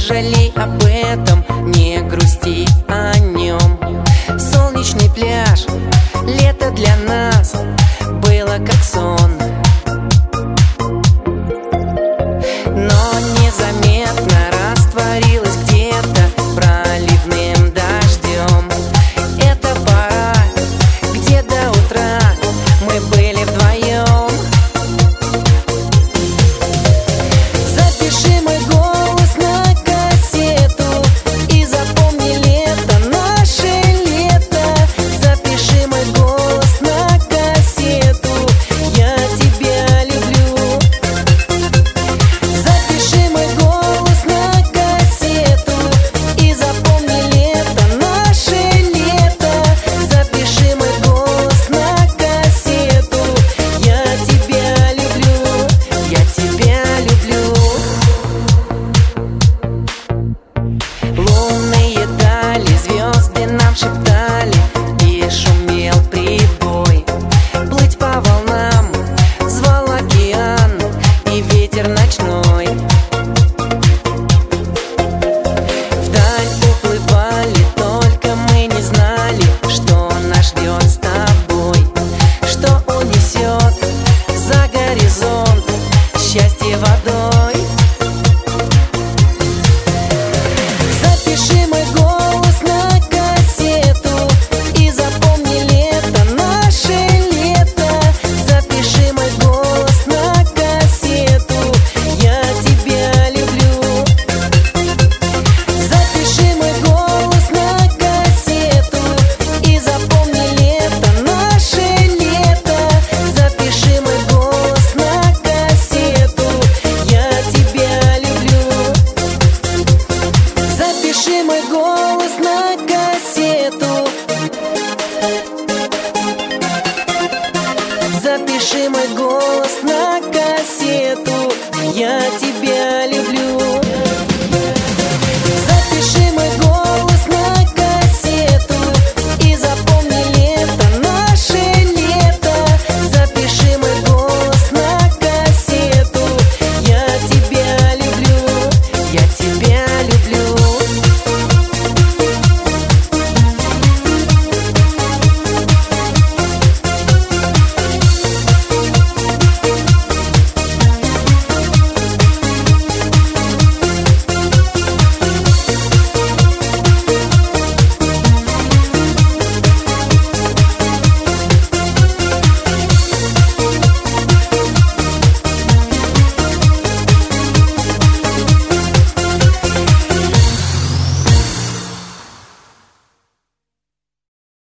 жалей об этом, не грусти о нем. Солнечный пляж, лето для нас было как сон, но незаметно растворилось где-то проливным дождем. Это пора, где до утра мы были вдвоем. Запиши мой голос на кассету и запомни лето, наше лето. Запиши мой голос на кассету, я тебя люблю. Запиши мой голос на кассету и запомни лето, наше лето. Запиши мой голос на кассету, я тебя люблю, я тебя люблю. Лунные дали, звезды нам шептали, и шумел прибой. Плыть по волнам звал океан и ветер ночной. Вдаль уплывали, только мы не знали, что нас ждет с тобой, что унесет за горизонт счастье водой. Запиши мой голос на кассету и запомни лето, наше лето. Запиши мой голос на кассету, я тебя люблю. Запиши мой голос на кассету и запомни лето, наше лето. Запиши мой голос на кассету, я тебя люблю. Запиши мой голос на кассету. Запиши мой голос на кассету, я тебя